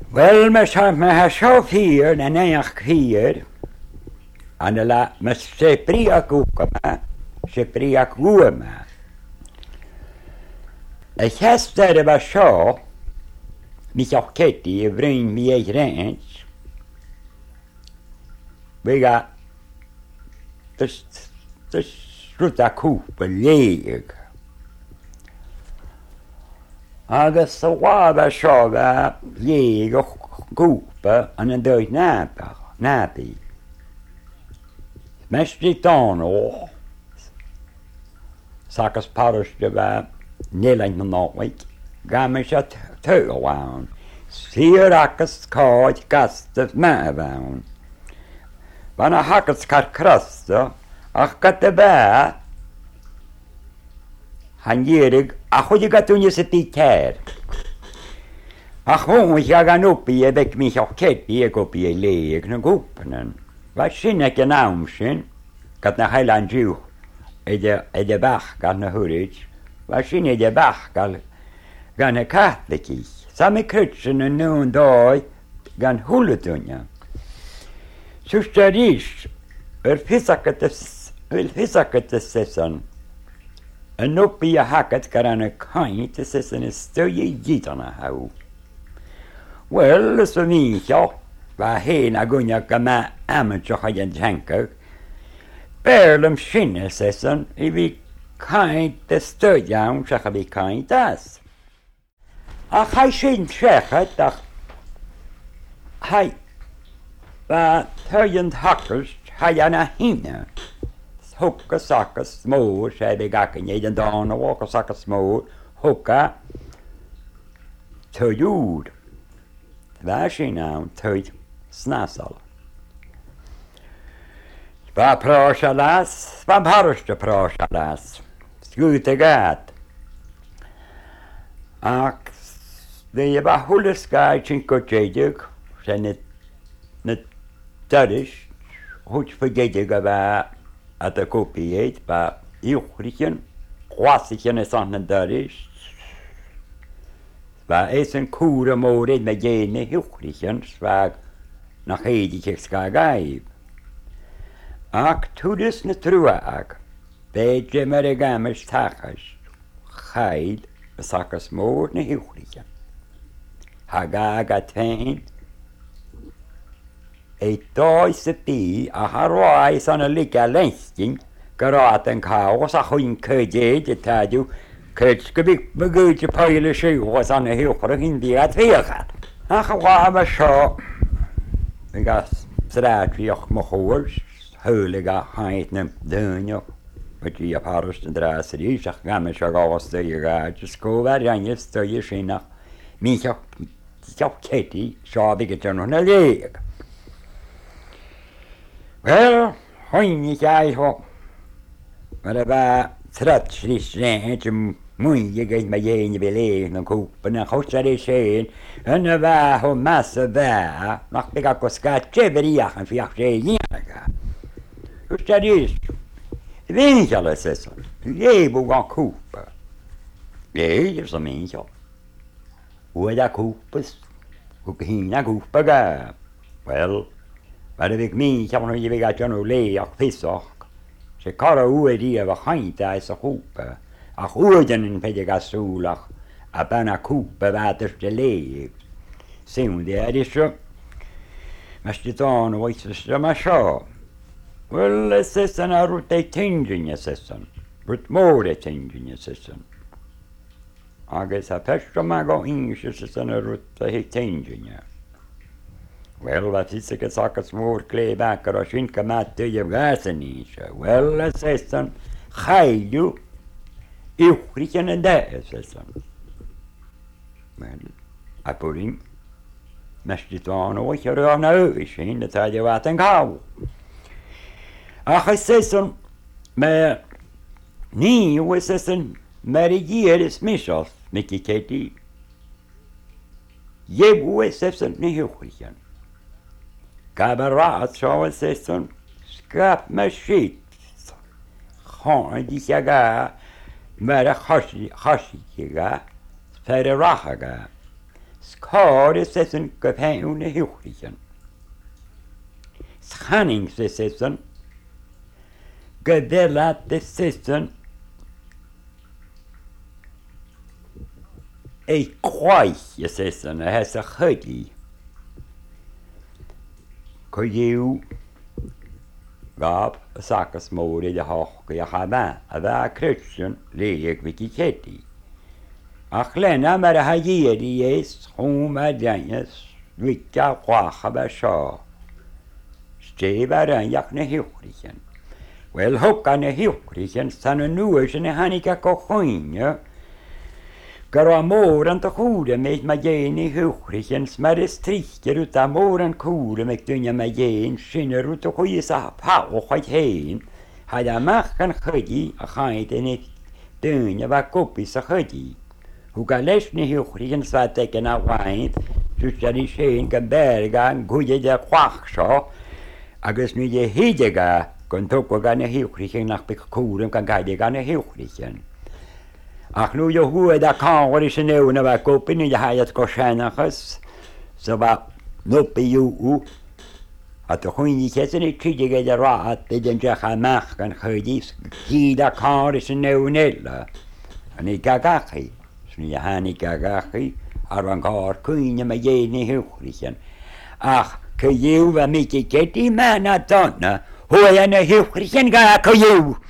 Wel, mae siop hir, na neach hir, an la, mae sepri ac wc yma, sepri ac ww yma. Y chester yma sio, mi sioch cedi, y fryn mi eich rent, fyga, dys rwta cwp y leig. Agus y wad a sio ga leig o cwp yn y dweud nabi. Mestri Tono, sakas parish de va nelang noik, gamis at tøwaun. Sier akkas kod gastet mævaun. Vana hakkas kar krasta, akkat de bæ. Han gierig, akhoji gatunje se pikær. Akhon jagan uppi e bek mi hokketti e koppi e leeg na gupnen. Wat sin ik een naamsjen, kat na heiland ju, de bach kan na hurich, wat sin de bach kan na katliki. Samme krutsen en nu en dag kan hulletunja. Sustaris, fissaket de sessan, en uppi je hakket kan een kaint de sessan is stöje gitarna hou. Well, så minja. Waar heen agunya kama amateur hajan janker. Perlum skinnesessen, I vi kaint de stödjaun, säga vi kaint das. Ach, hij sin säget, ach, hij, va töjend hakkers, hajana hinne. Hukka sakka små, säger vi gacken i den dagen och åka sakka små, hukka, töjord. Waar sin naam, töjd. Snasal. Spa prasalas, spa parste prasalas. Skute gat. Ak, de ba huleskai chinkotjedig, zijn het tadish, goed vergeten gaba at de kopieet, ba juchrichen, kwasichen is aan het tadish. Spa is een koere moord met jene juchrichen, spa nach heidig ska gaib. Ak tudis na trua ak, beidje mere gammers takas, chaid, besakas moord na hiwricha. Hagaga tein, doi se pi, a harwai san a lika lensking, garaten kaos a chuin kødje, de tadju, kødskebik begudje pøyle sjuhos an a hiwricha hindi at vegat. Ach wama sjo, ik was straatweg mijn hoors, huilige heitne dunjo, met die paarst en draser, ik zag gammel zo gaas de je gaat, dus ko waar je stel sinach, mij op Kitty, zo ik het er nog naar leeg. Wel, hoinig jij ho, maar dat was tratsris rent, moeilijk met je beleven en kopen en goed er zijn en er was een massa waar nog ik ook schaat cheveriach en vier jaar dus dat is weet je alles is je moet gaan kopen nee is een mensje hoe dat kopen hoe ging dat kopen ga wel maar ik meen je moet je weer gaan doen leeg vissen ze kan hoe die we gaan daar zo kopen ach uuden pedegasulach, a bana kupa vater de leeg. Sim det är så. Mastitan och så samma så. Well, sessan har rutte tingin sessan. Rut more tingin sessan. Ages a pesta mago inge sessan rutte tingin. Well, vad är det saker små kläbackar och skinka matte i gasen i så. Well, sessan khaydu Iuchrichen en där, sessan. Men, apurin, mästitaan och jag rör na översin, det hade varit en gav. Ach, sessan, med nio sessan, med regeres missas, mycket keti. Jebu sessan, ni iuchrichen. Kabarat, sa sessan, skap med skit. Han, de jaga, Mera khashiga, fere rahaga, Skadesessun gepäune huchlichen. Skanningsessun. Gedelatesessun. Ei kwaisessun. Hässä hödi. Kojiu. Gab sakasmori ja hohka ja haba. Ava krutsun leek viki keti. Akhlena mara hajiri yes. Huma danjes. Vika kwaha basha. Stevaran jakne huchlichen. Wel hokkane huchlichen. Sanu nuusene hanika kohoinja. Gara moran ta kure med mageni huchlichen. Smärre striker uta moran kure med dunja magen. Skinner ut och skisa pao skajten. Hada makan khadi. Akhaiten dunja va kopisa khadi. Huka lesni huchlichen svatekena wain. Susjari shen kan bergan guje ja kwachsa. Agus nu je hidega kon toko gane huchlichen nach bekuren kan gaide gane huchlichen. Ach nu jo hoe da kan er is een eeuw waar kopen en je gaat het kostjanagas. Zo wat noppe ju. At de gewoon niet zetten ik zie je de raad de den je gaan maken gedis. Die da kan is een eeuw nella. En ik gagaki. Nu je han ik gagaki. Arvan kar kun je met je niet huchlichen. Ach, kun je wel met je keti man at dan. Hoe je een huchlichen ga kun je.